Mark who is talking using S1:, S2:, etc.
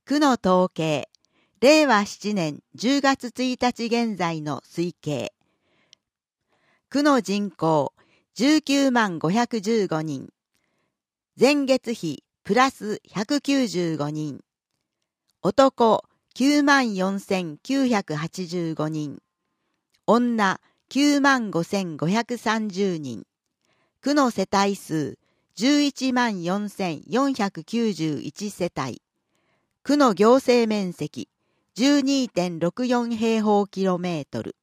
S1: 区の統計、令和7年10月1日現在の推計。区の人口19万515人。前月比プラス195人。男9万4985人。女9万5530人。区の世帯数11万4491世帯。区の行政面積 12.64 平方キロメートル。